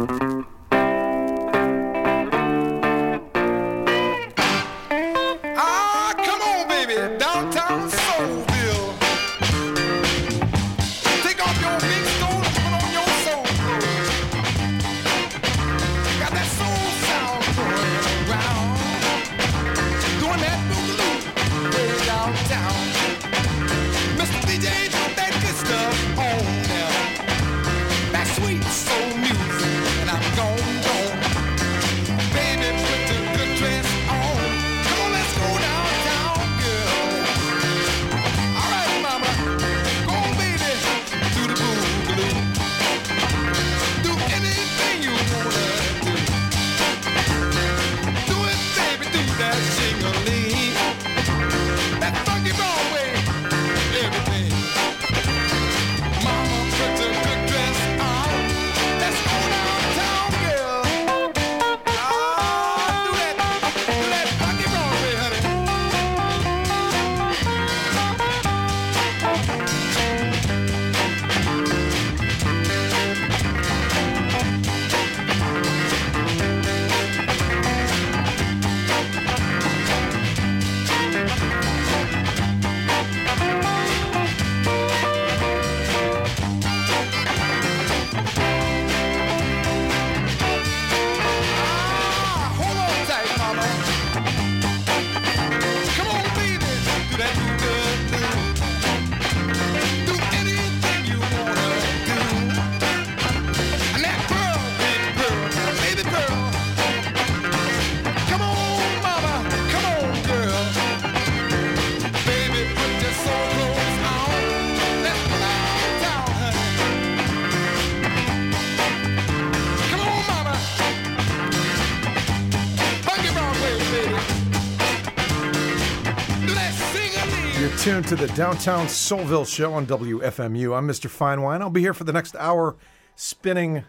Tuned to the Downtown Soulville Show on WFMU. I'm Mr. Finewine. I'll be here for the next hour spinning,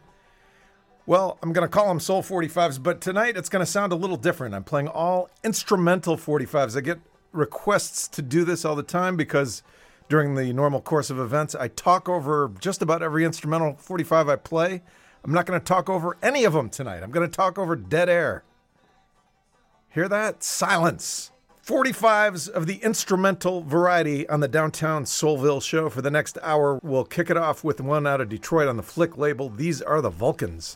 well, I'm going to call them Soul 45s, but tonight it's going to sound a little different. I'm playing all instrumental 45s. I get requests to do this all the time because during the normal course of events, I talk over just about every instrumental 45 I play. I'm not going to talk over any of them tonight. I'm going to talk over dead air. Hear that? Silence. 45s of the instrumental variety on the Downtown Soulville Show. For the next hour, we'll kick it off with one out of Detroit on the Flick label. These are the Vulcans.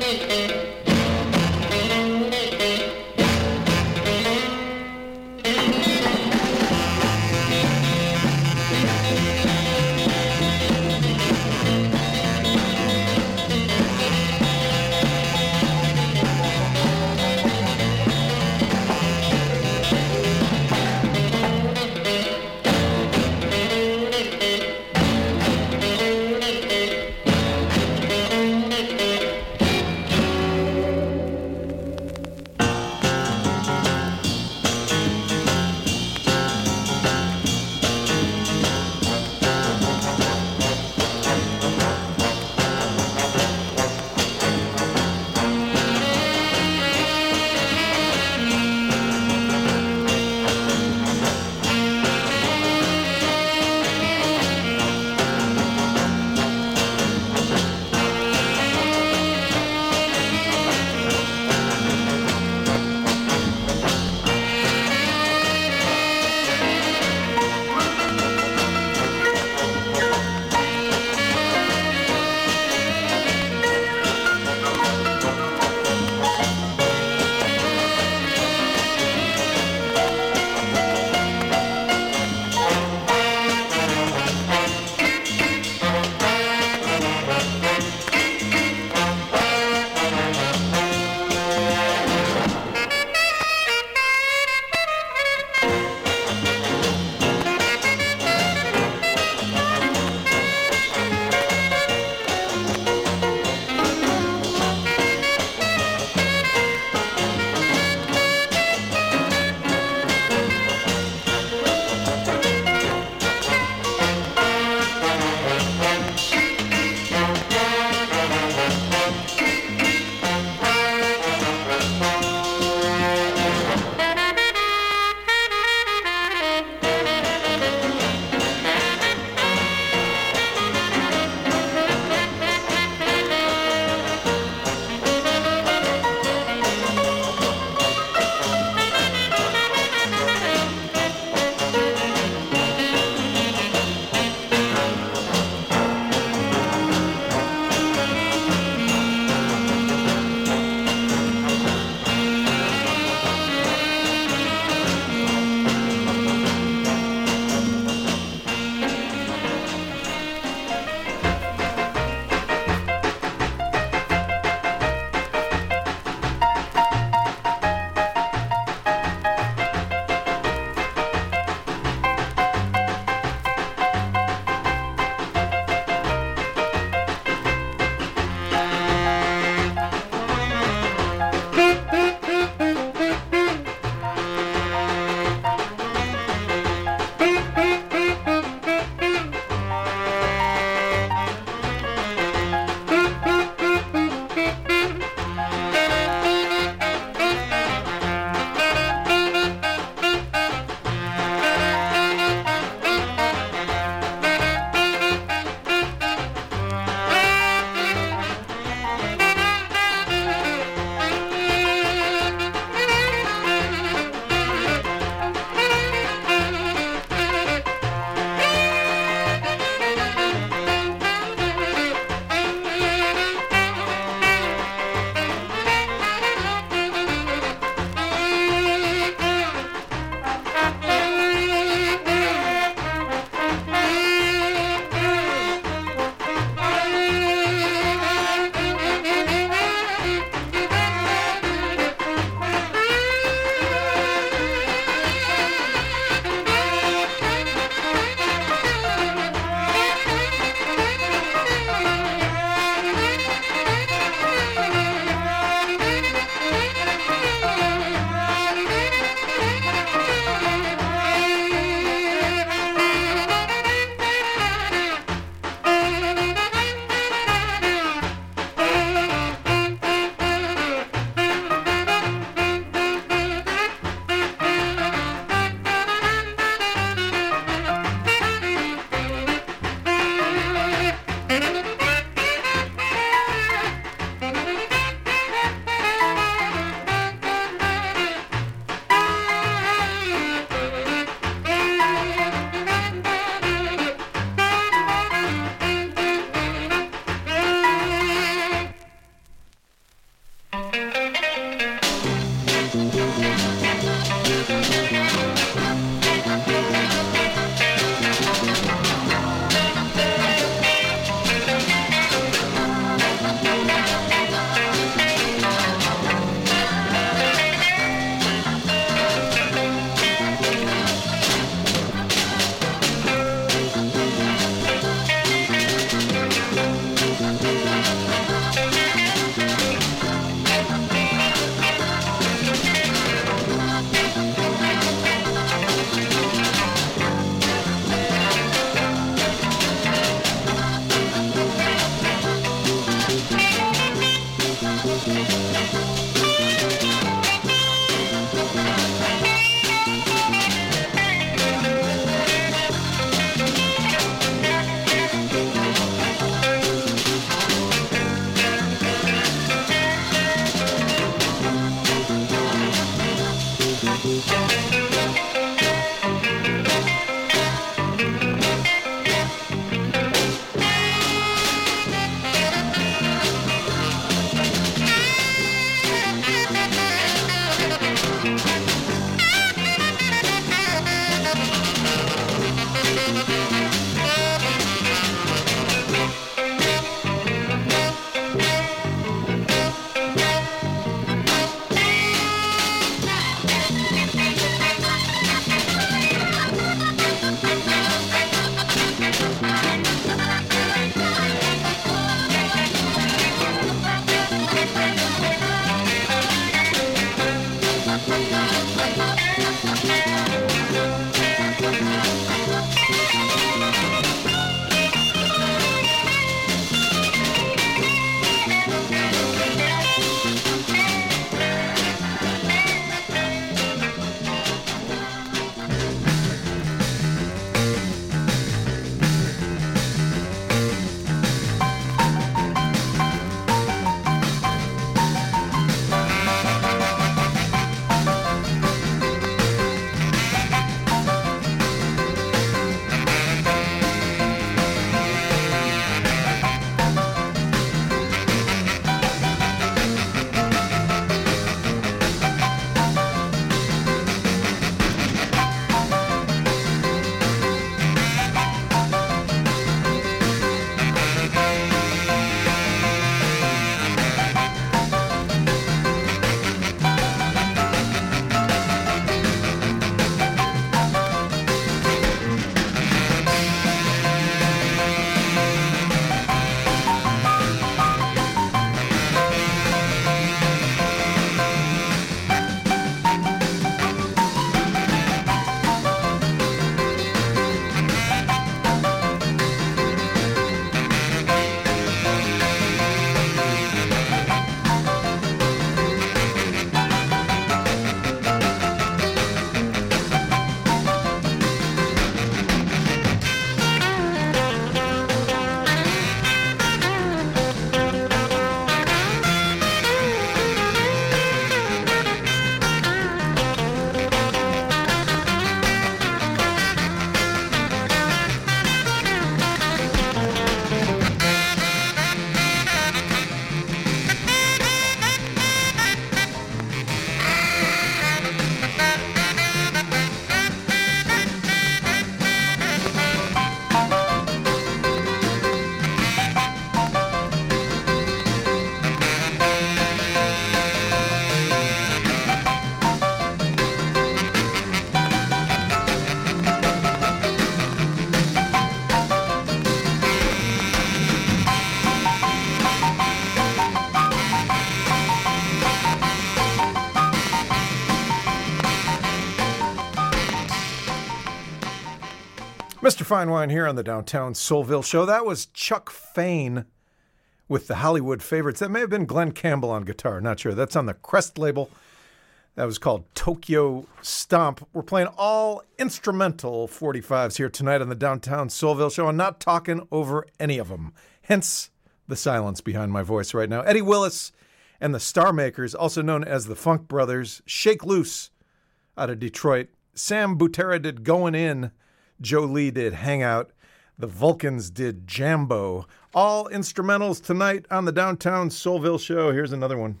Mr. Fine Wine here on the Downtown Soulville Show. That was Chuck Fain with the Hollywood Favorites. That may have been Glenn Campbell on guitar. Not sure. That's on the Crest label. That was called Tokyo Stomp. We're playing all instrumental 45s here tonight on the Downtown Soulville Show. I'm not talking over any of them. Hence the silence behind my voice right now. Eddie Willis and the Star Makers, also known as the Funk Brothers. Shake Loose out of Detroit. Sam Butera did Going In. Joe Lee did Hangout. The Vulcans did Jambo. All instrumentals tonight on the Downtown Soulville Show. Here's another one.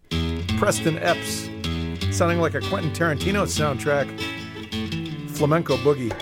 Preston Epps, sounding like a Quentin Tarantino soundtrack. Flamenco Boogie.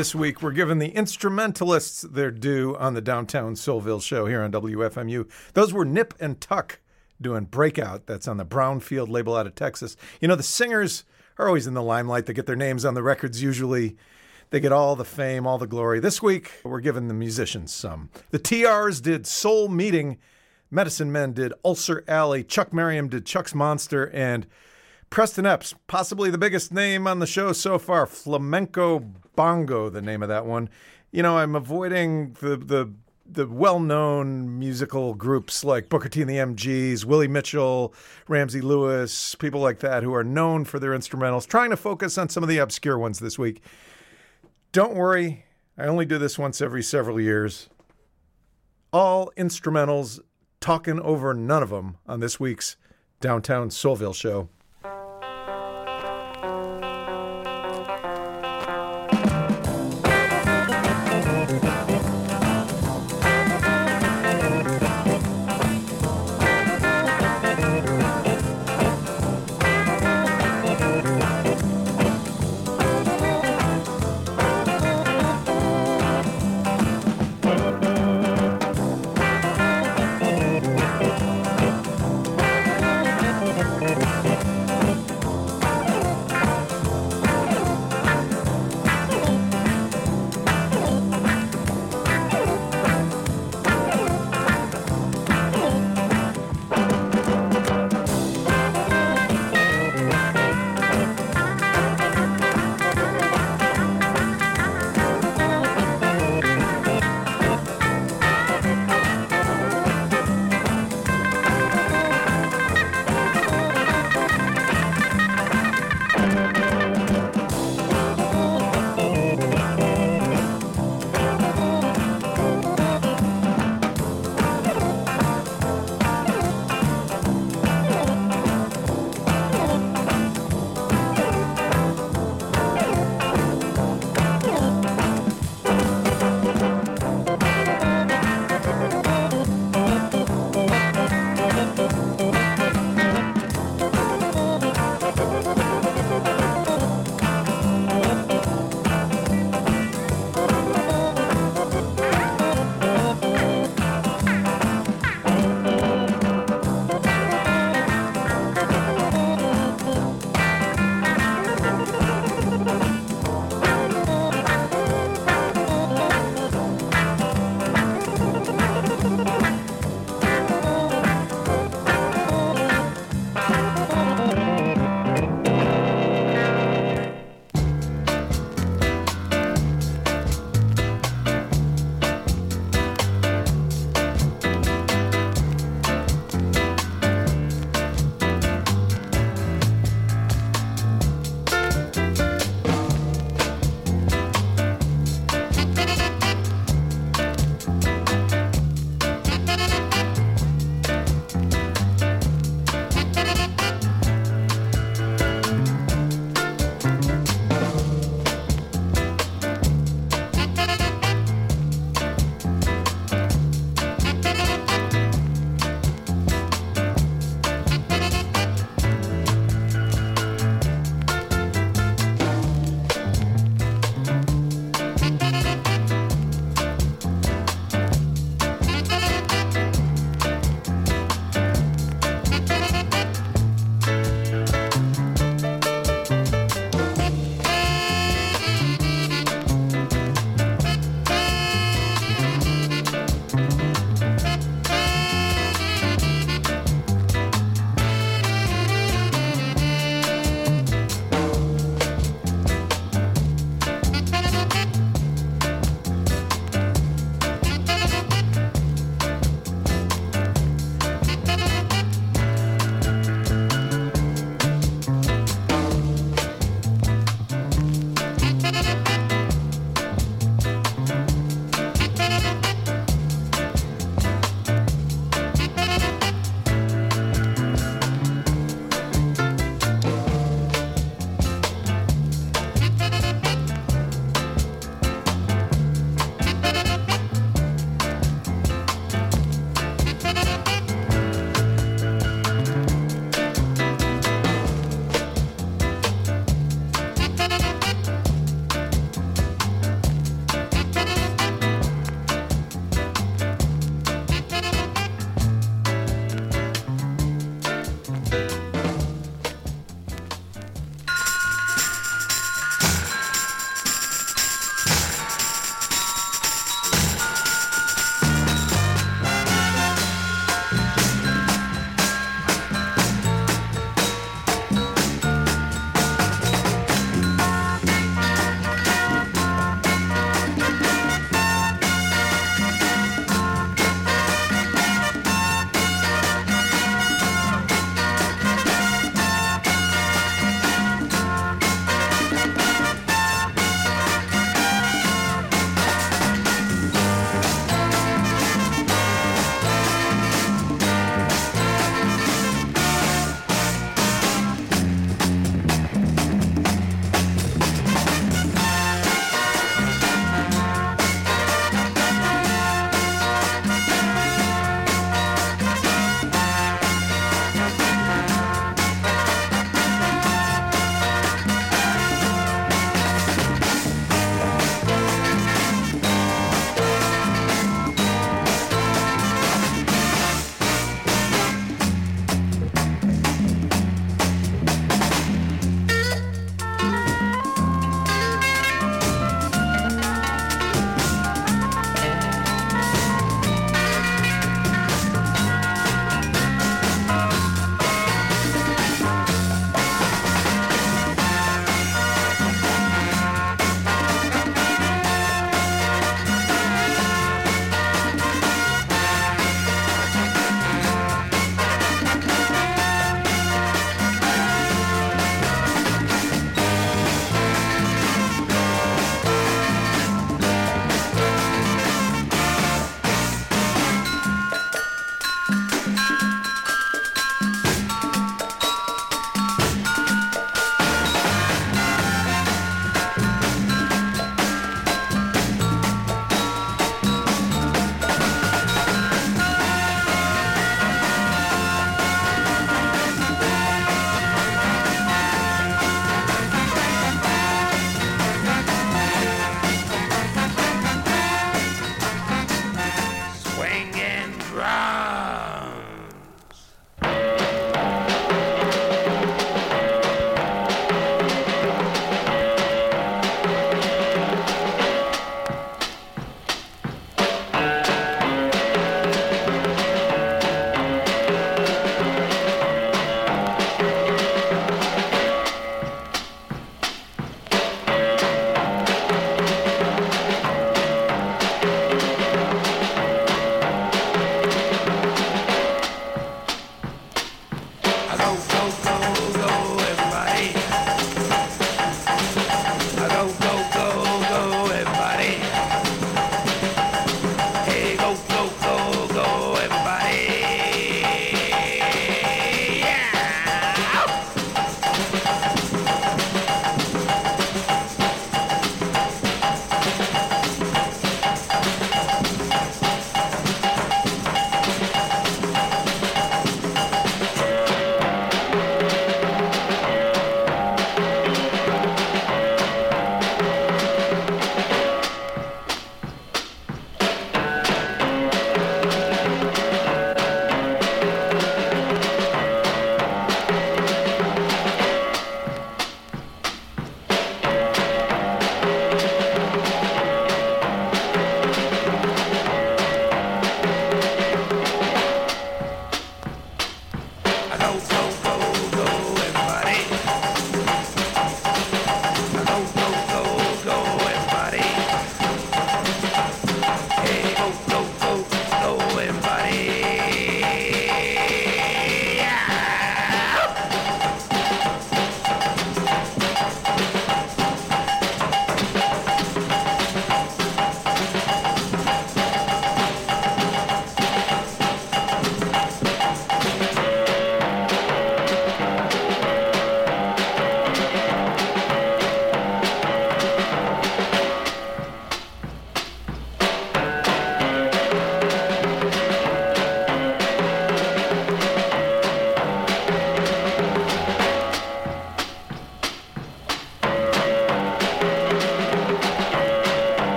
this week, we're giving the instrumentalists their due on the Downtown Soulville show here on WFMU. Those were Nip and Tuck doing Breakout. That's on the Brownfield label out of Texas. You know, the singers are always in the limelight. They get their names on the records usually. They get all the fame, all the glory. This week, we're giving the musicians some. The TRs did Soul Meeting. Medicine Men did Ulcer Alley. Chuck Merriam did Chuck's Monster. And Preston Epps, possibly the biggest name on the show so far, Flamenco Bongo, the name of that one. You know, I'm avoiding the well-known musical groups like Booker T and the MGs, Willie Mitchell, Ramsey Lewis, people like that who are known for their instrumentals, trying to focus on some of the obscure ones this week. Don't worry, I only do this once every several years. All instrumentals, talking over none of them on this week's Downtown Soulville show.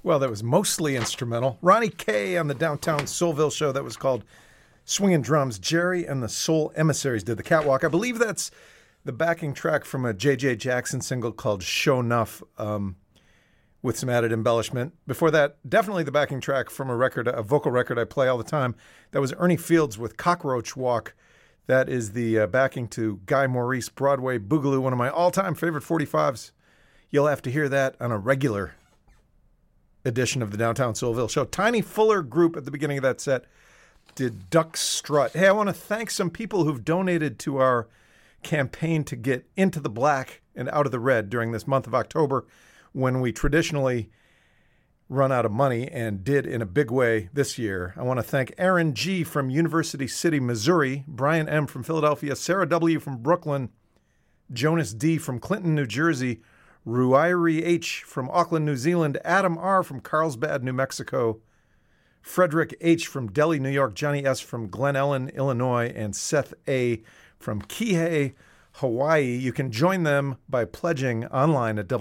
Well, that was mostly instrumental. Ronnie K on the Downtown Soulville show. That was called Swingin' Drums. Jerry and the Soul Emissaries did the Catwalk. I believe that's the backing track from a J.J. Jackson single called Show Nuff, with some added embellishment. Before that, definitely the backing track from a vocal record I play all the time. That was Ernie Fields with Cockroach Walk. That is the backing to Guy Maurice Broadway Boogaloo, one of my all-time favorite 45s. You'll have to hear that on a regular edition of the Downtown Soulville show. Tiny Fuller Group at the beginning of that set did Duck Strut. Hey, I want to thank some people who've donated to our campaign to get into the black and out of the red during this month of October, when we traditionally run out of money, and did in a big way this year. I want to thank Aaron G. from University City, Missouri, Brian M. from Philadelphia, Sarah W. from Brooklyn, Jonas D. from Clinton, New Jersey, Ruairi H. from Auckland, New Zealand, Adam R. from Carlsbad, New Mexico, Frederick H. from Delhi, New York, Johnny S. from Glen Ellen, Illinois, and Seth A. from Kihei, Hawaii. You can join them by pledging online at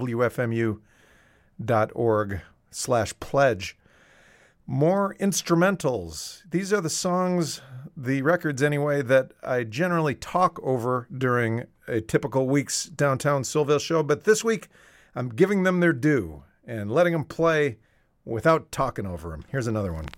wfmu.org/pledge. More instrumentals. These are the songs, the records anyway, that I generally talk over during a typical week's Downtown Soulville show. But this week, I'm giving them their due and letting them play without talking over them. Here's another one.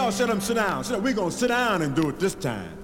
y'all sit down. Sit down. We're going to sit down and do it this time.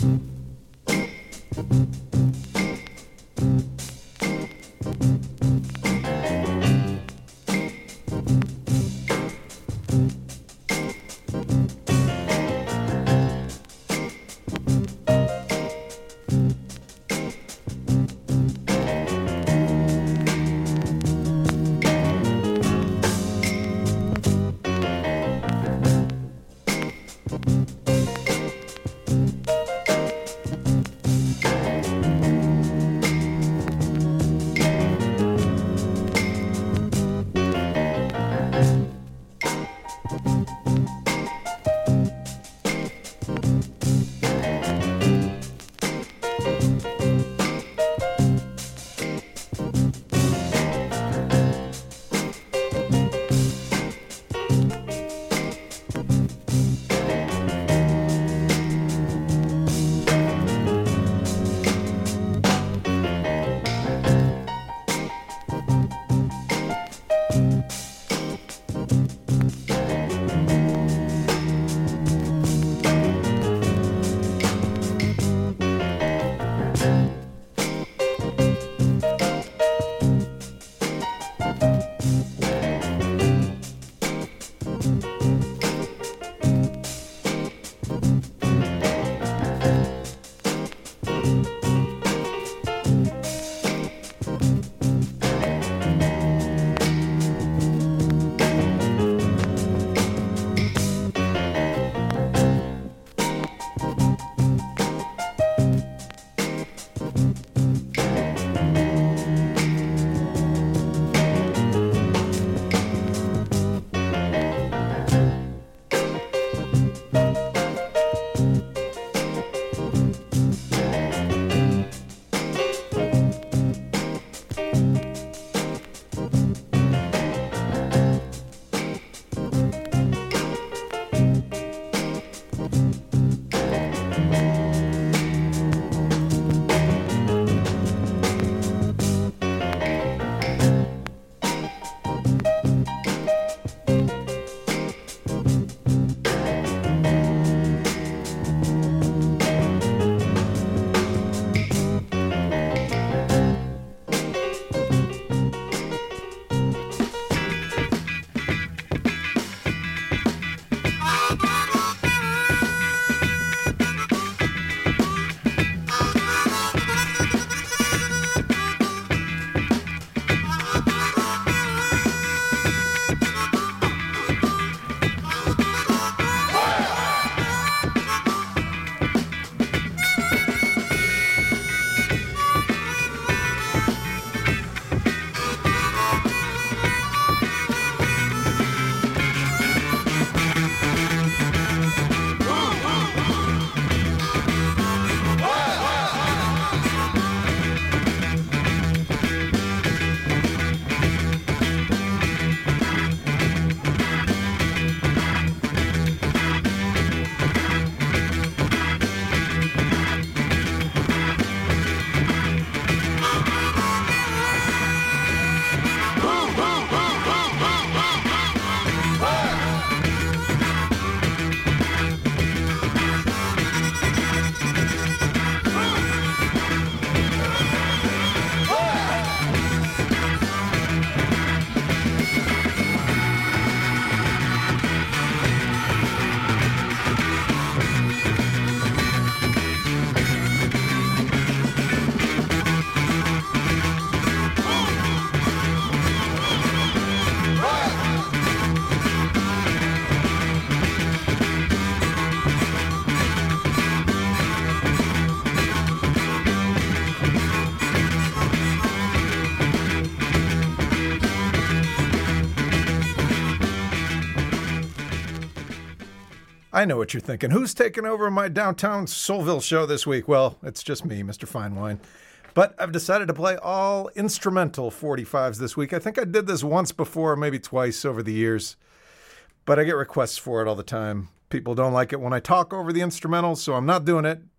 I know what you're thinking. Who's taking over my Downtown Soulville show this week? Well, it's just me, Mr. Fine Wine. But I've decided to play all instrumental 45s this week. I think I did this once before, maybe twice over the years. But I get requests for it all the time. People don't like it when I talk over the instrumentals, so I'm not doing it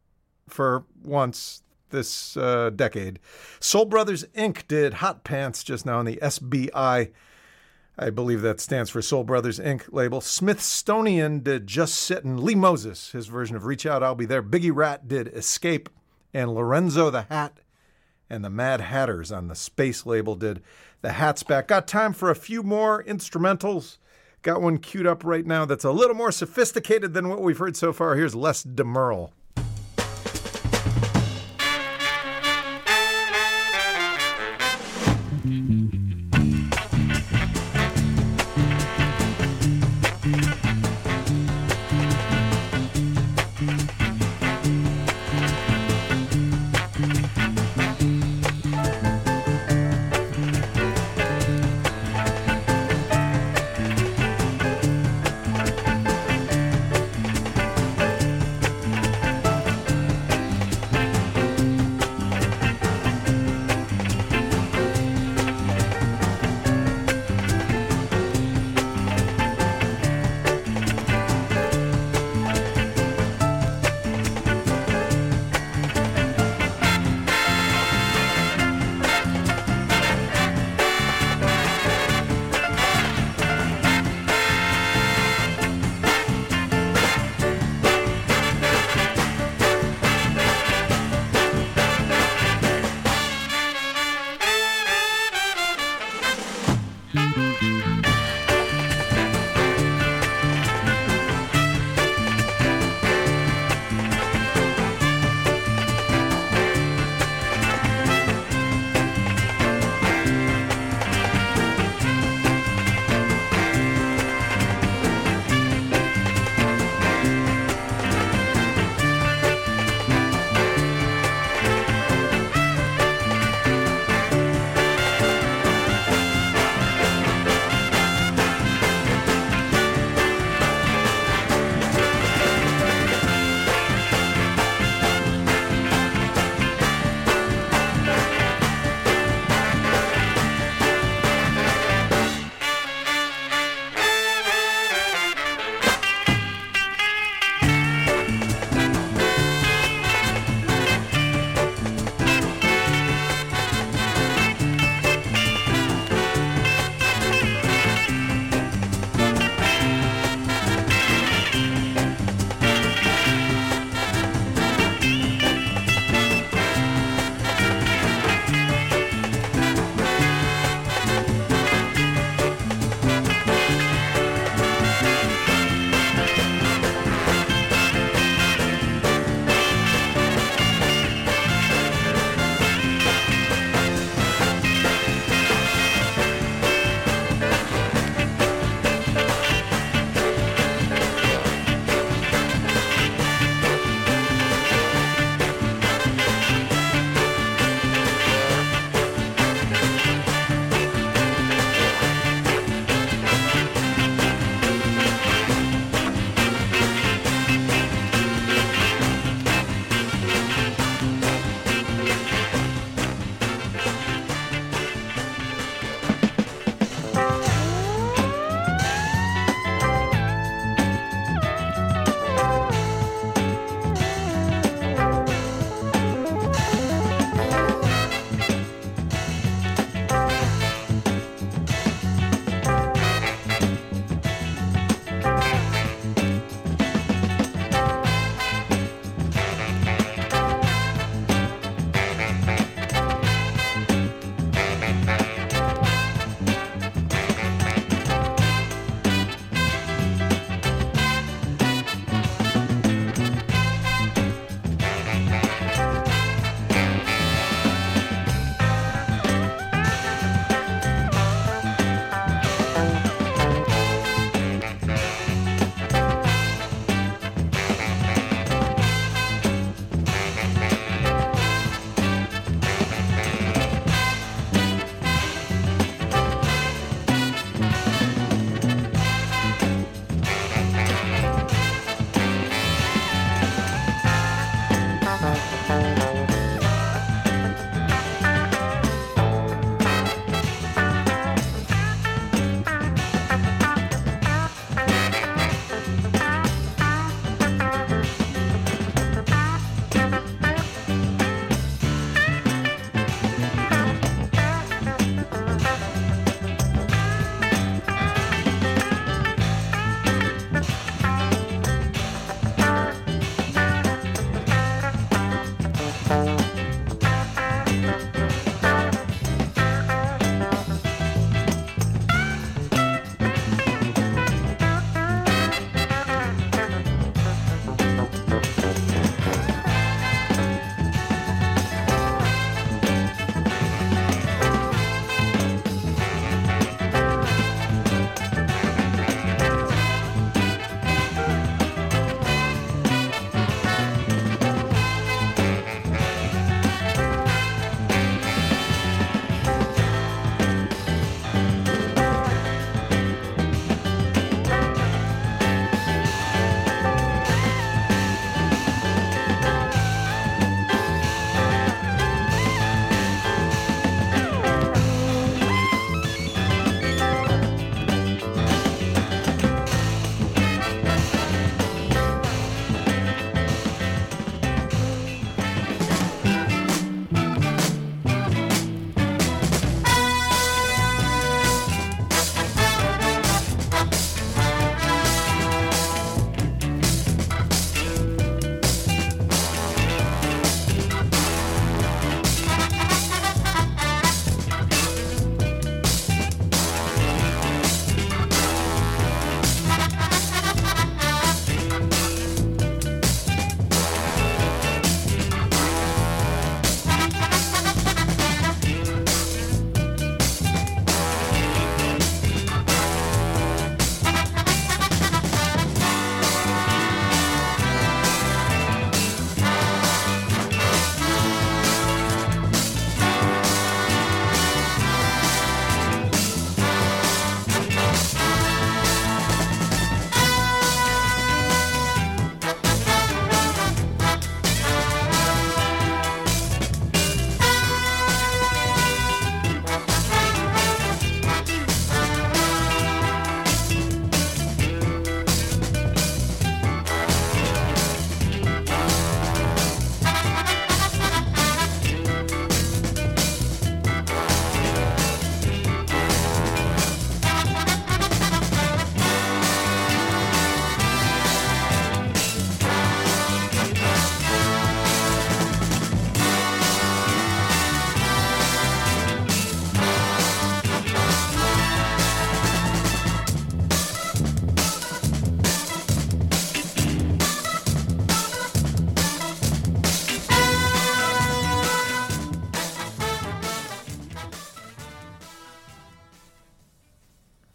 for once this decade. Soul Brothers Inc. did Hot Pants just now on the SBI I believe that stands for Soul Brothers Inc. label. Smithsonian did Just Sittin'. Lee Moses, his version of Reach Out, I'll Be There. Biggie Rat did Escape. And Lorenzo the Hat and the Mad Hatters on the Space label did The Hat's Back. Got time for a few more instrumentals. Got one queued up right now that's a little more sophisticated than what we've heard so far. Here's Les DeMerle.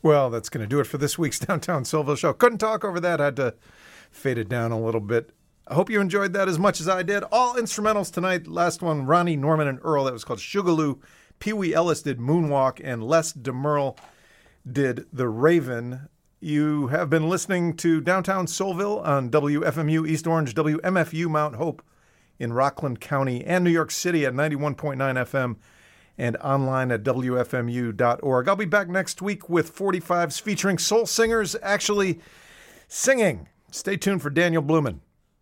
Well, that's going to do it for this week's Downtown Soulville show. Couldn't talk over that. Had to fade it down a little bit. I hope you enjoyed that as much as I did. All instrumentals tonight. Last one, Ronnie, Norman, and Earl. That was called Sugarloo. Pee Wee Ellis did Moonwalk, and Les DeMerle did The Raven. You have been listening to Downtown Soulville on WFMU East Orange, WMFU Mount Hope in Rockland County, and New York City at 91.9 FM and online at WFMU.org. I'll be back next week with 45s featuring soul singers actually singing. Stay tuned for Daniel Blumen.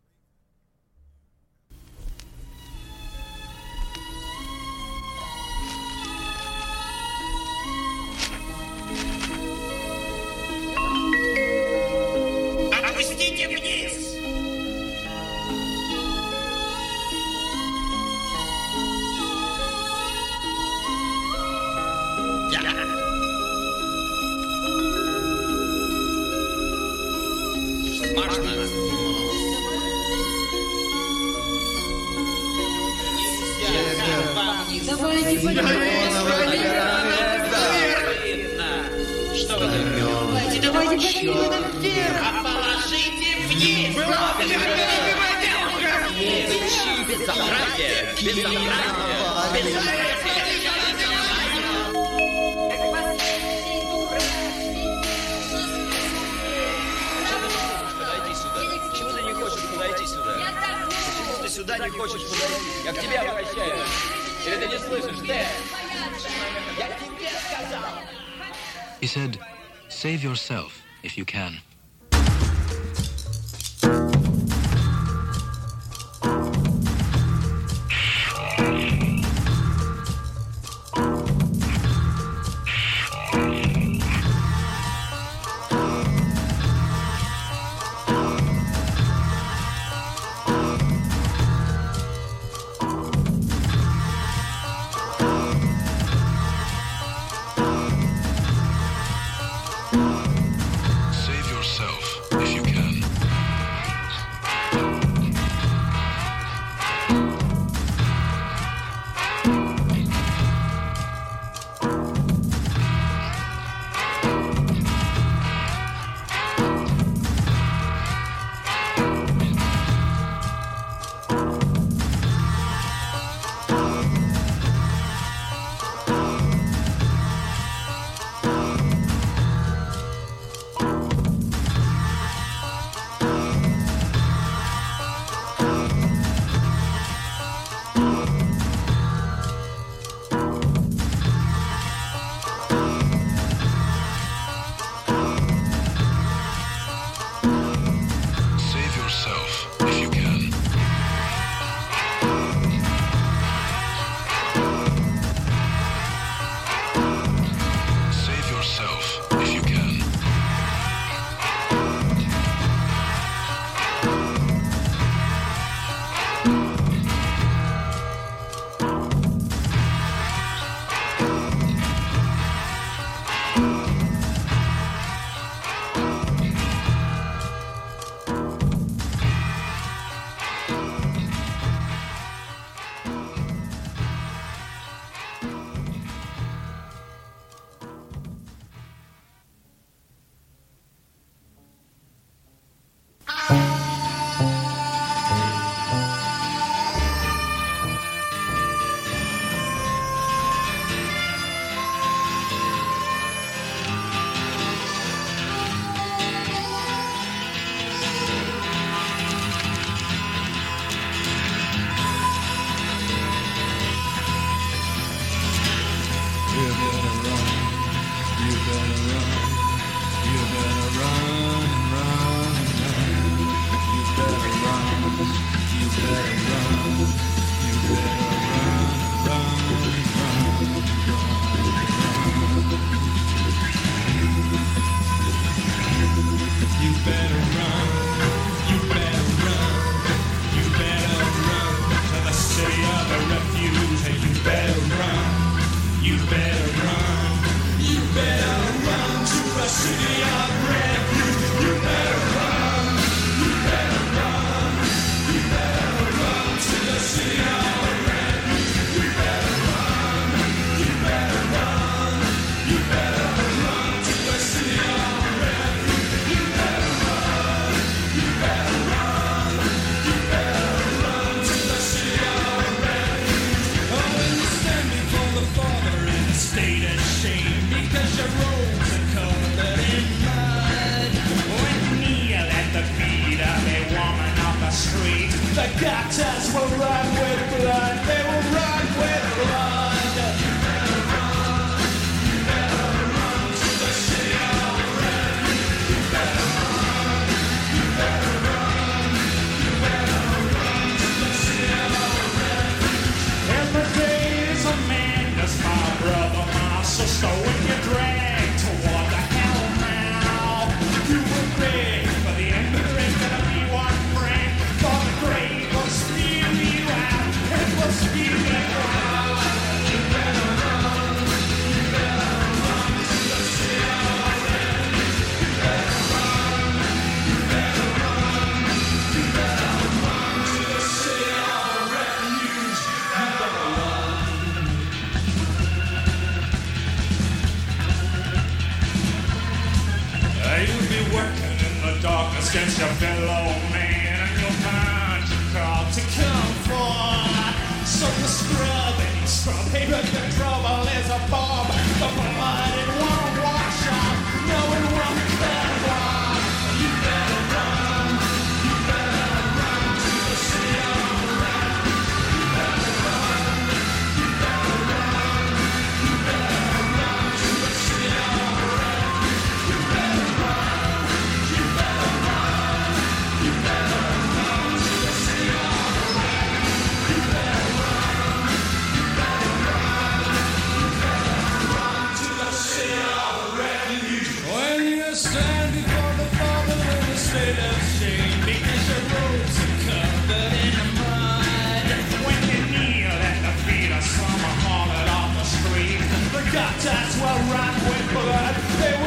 He said, save yourself if you can. City working in the darkness against your fellow man, and you'll find your call to come forth. So you scrub and you scrub, hey, but the trouble is a bomb. The blood it won't wash off, no it won't better run. You better run, you better run to the sea of red. You better run, you better run, you better run to the sea of red. You better run, you better run, you better run to the sea of red. You better run, you better run, you better run to the sea of refuge. When you stand before the Father in a state of shame, because your robes are covered in mud. When you kneel at the feet of some harlot off the street, the gutters will run with blood. They